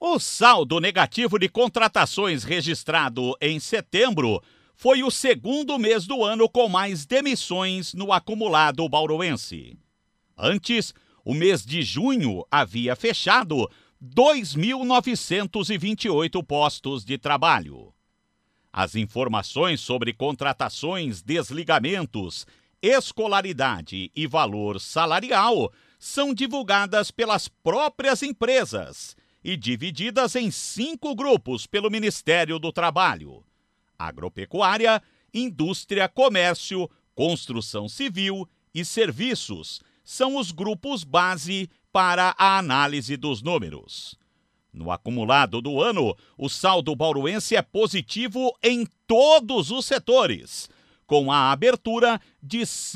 O saldo negativo de contratações registrado em setembro foi o segundo mês do ano com mais demissões no acumulado bauruense. Antes, o mês de junho havia fechado 2.928 postos de trabalho. As informações sobre contratações, desligamentos, escolaridade e valor salarial são divulgadas pelas próprias empresas e divididas em 5 grupos pelo Ministério do Trabalho: agropecuária, indústria, comércio, construção civil e serviços são os grupos base para a análise dos números. No acumulado do ano, o saldo bauruense é positivo em todos os setores, com a abertura de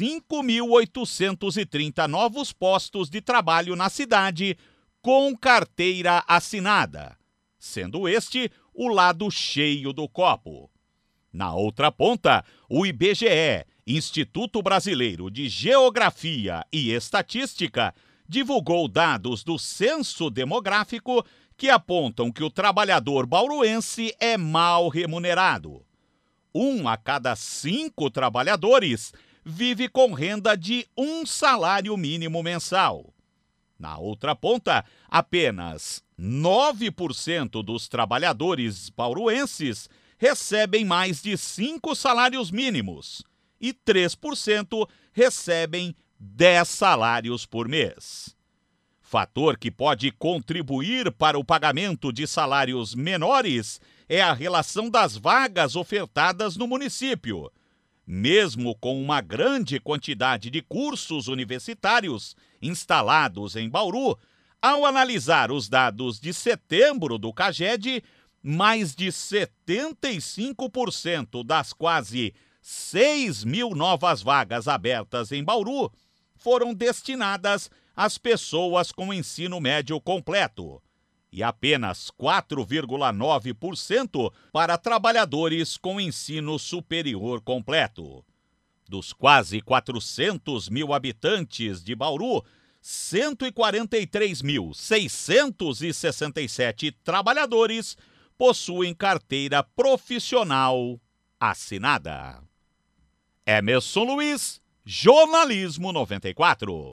5.830 novos postos de trabalho na cidade, com carteira assinada, sendo este o lado cheio do copo. Na outra ponta, o IBGE, Instituto Brasileiro de Geografia e Estatística, divulgou dados do censo demográfico que apontam que o trabalhador bauruense é mal remunerado. 1 a cada 5 trabalhadores vive com renda de 1 salário mínimo mensal. Na outra ponta, apenas 9% dos trabalhadores bauruenses recebem mais de 5 salários mínimos e 3% recebem 10 salários por mês. Fator que pode contribuir para o pagamento de salários menores é a relação das vagas ofertadas no município. Mesmo com uma grande quantidade de cursos universitários instalados em Bauru, ao analisar os dados de setembro do CAGED, mais de 75% das quase 6.000 novas vagas abertas em Bauru foram destinadas às pessoas com ensino médio completo e apenas 4,9% para trabalhadores com ensino superior completo. Dos quase 400 mil habitantes de Bauru, 143.667 trabalhadores possuem carteira profissional assinada. Emerson Luiz, Jornalismo 94.